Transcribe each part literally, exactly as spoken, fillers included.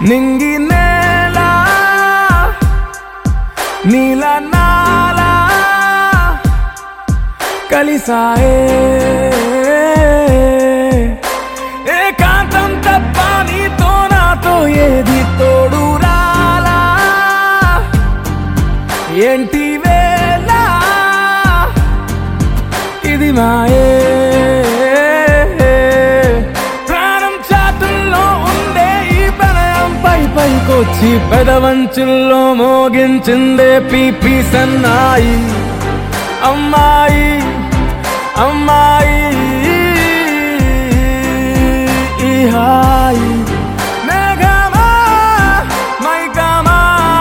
నింగి నేల నీల నాల కలిసాయే ఏకాంతం తప్ప నీతో నాతో ఏది తోడు రాలా ఏంటి వేళ ఇది మాయే ప్రాణం చాతుల్లో ఉండే ఈ ప్రణయం పై పైకొచ్చి పెదవంచుల్లో మోగించిందే పీపీ సన్నాయి అమ్మాయి అమ్మాయి ఈ హాయి మేఘమా మైకమా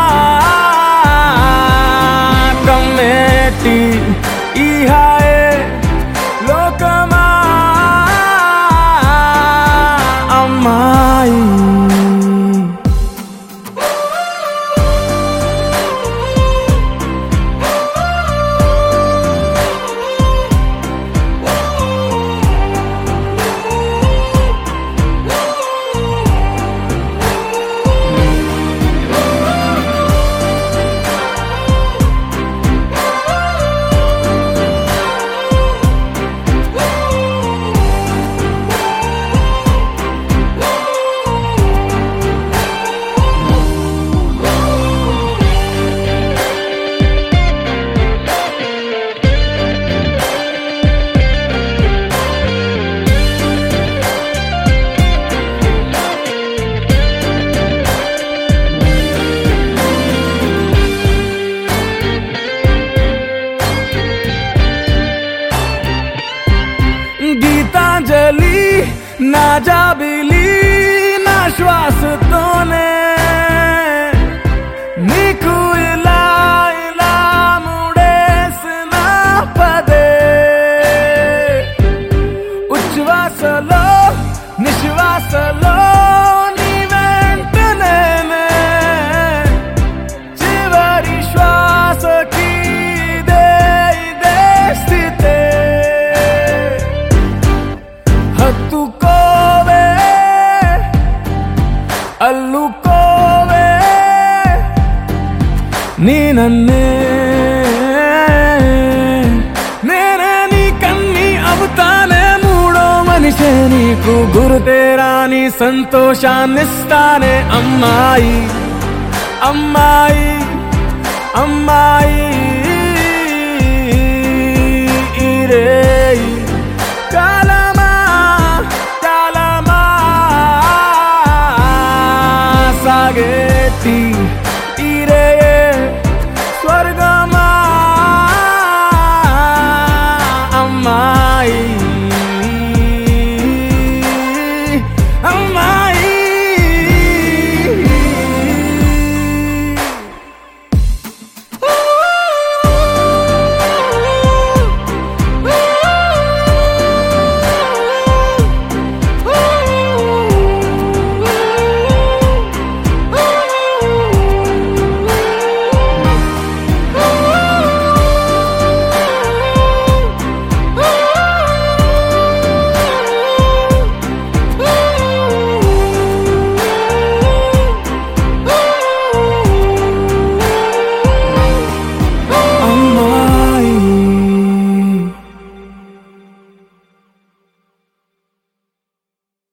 కమ్మేటి ఈ హాయే లోకమా అమ్మాయి గీతాంజలి నా జాబిలి నా శ్వాసతోనే నీకు ఇలా ఇలా ముడేసిన పదే ఉచ్ఛ్వాసలో నిశ్వాసలో నీ వెంట నేనే చివరి శ్వాసకి ఇదే ఇదే స్థితే హత్తుకోవే అల్లుకోవే నీ నన్నే నేనే నీ కన్ని అవుతానే మూడో మనిషే నీకు గురుతేరాని సంతోషాన్నిస్తానే అమ్మాయి అమ్మాయి అమ్మాయి